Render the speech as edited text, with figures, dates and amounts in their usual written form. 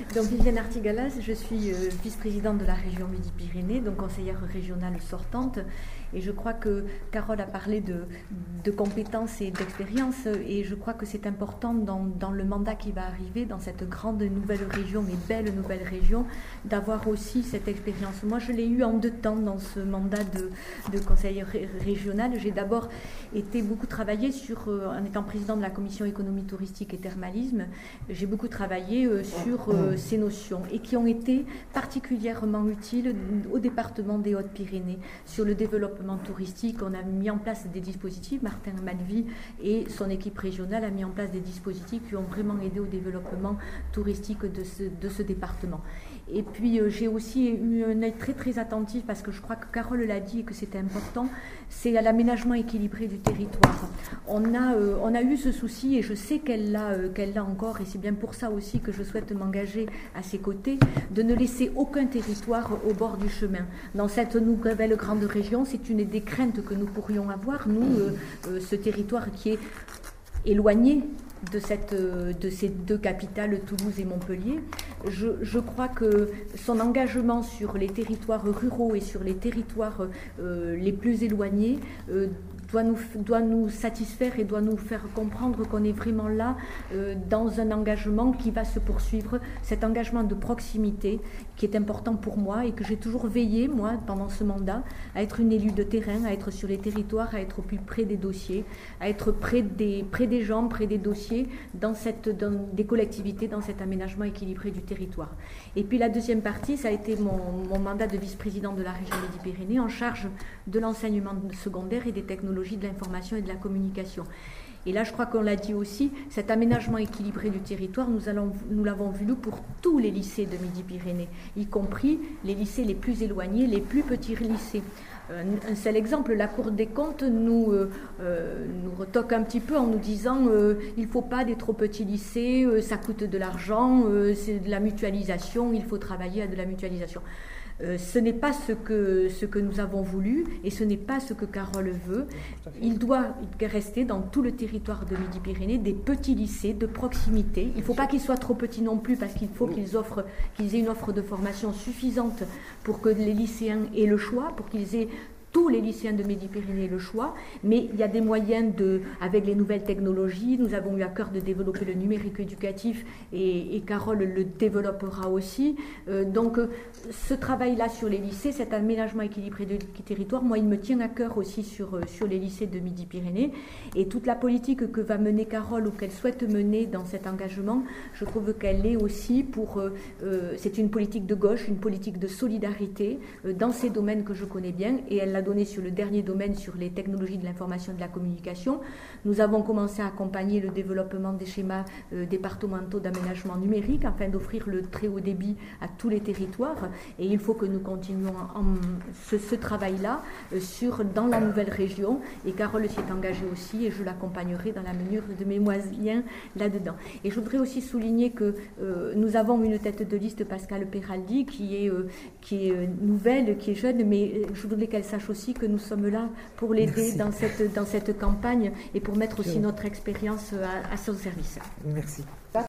Donc Viviane Artigalas, je suis vice-présidente de la région Midi-Pyrénées, donc conseillère régionale sortante. Et je crois que Carole a parlé de compétences et d'expérience, et je crois que c'est important dans le mandat qui va arriver, dans cette grande nouvelle région et belle nouvelle région, d'avoir aussi cette expérience. Moi, je l'ai eu en 2 temps dans ce mandat de conseillère régionale. J'ai d'abord été beaucoup travaillé en étant présidente de la commission économie touristique et thermalisme, j'ai beaucoup travaillé sur ces notions et qui ont été particulièrement utiles au département des Hautes-Pyrénées. Sur le développement touristique, on a mis en place des dispositifs, Martin Malvy et son équipe régionale a mis en place des dispositifs qui ont vraiment aidé au développement touristique de ce département. Et puis j'ai aussi eu un œil très très attentif, parce que je crois que Carole l'a dit et que c'était important, c'est à l'aménagement équilibré du territoire. On a eu ce souci, et je sais qu'elle l'a encore, et c'est bien pour ça aussi que je souhaite m'engager à ses côtés, de ne laisser aucun territoire au bord du chemin. Dans cette nouvelle grande région, c'est une des craintes que nous pourrions avoir, nous, ce territoire qui est éloigné de ces 2 capitales, Toulouse et Montpellier. Je crois que son engagement sur les territoires ruraux et sur les territoires les plus éloignés doit nous satisfaire et doit nous faire comprendre qu'on est vraiment là dans un engagement qui va se poursuivre, cet engagement de proximité qui est important pour moi et que j'ai toujours veillé, moi, pendant ce mandat, à être une élue de terrain, à être sur les territoires, à être au plus près des dossiers, à être près des gens, près des dossiers, dans des collectivités, dans cet aménagement équilibré du territoire. Et puis la deuxième partie, ça a été mon mandat de vice-président de la région Midi-Pyrénées en charge de l'enseignement secondaire et des technologies de l'information et de la communication. Et là, je crois qu'on l'a dit aussi, cet aménagement équilibré du territoire, nous l'avons voulu pour tous les lycées de Midi-Pyrénées, y compris les lycées les plus éloignés, les plus petits lycées. Un seul exemple, la Cour des comptes nous retoque un petit peu en nous disant il ne faut pas des trop petits lycées, ça coûte de l'argent, c'est de la mutualisation, il faut travailler à de la mutualisation. Ce n'est pas ce que nous avons voulu et ce n'est pas ce que Carole veut. Il doit rester dans tout le territoire de Midi-Pyrénées des petits lycées de proximité. Il ne faut pas qu'ils soient trop petits non plus, parce qu'il faut qu'ils aient une offre de formation suffisante pour que les lycéens aient le choix, pour qu'ils aient tous les lycéens de Midi-Pyrénées le choix, mais il y a des moyens avec les nouvelles technologies, nous avons eu à cœur de développer le numérique éducatif et Carole le développera aussi. Donc ce travail-là sur les lycées, cet aménagement équilibré du territoire, moi il me tient à cœur aussi sur les lycées de Midi-Pyrénées, et toute la politique que va mener Carole ou qu'elle souhaite mener dans cet engagement, je trouve qu'elle est aussi c'est une politique de gauche, une politique de solidarité dans ces domaines que je connais bien, et elle l'a donné sur le dernier domaine, sur les technologies de l'information et de la communication. Nous avons commencé à accompagner le développement des schémas départementaux d'aménagement numérique afin d'offrir le très haut débit à tous les territoires, et il faut que nous continuions ce travail-là dans la nouvelle région, et Carole s'y est engagée aussi et je l'accompagnerai dans la mesure de mes moyens là-dedans. Et je voudrais aussi souligner que nous avons une tête de liste, Pascale Peraldi, qui est nouvelle, qui est jeune, mais je voudrais qu'elle sache aussi que nous sommes là pour l'aider dans cette campagne et pour mettre aussi notre expérience à son service. Merci.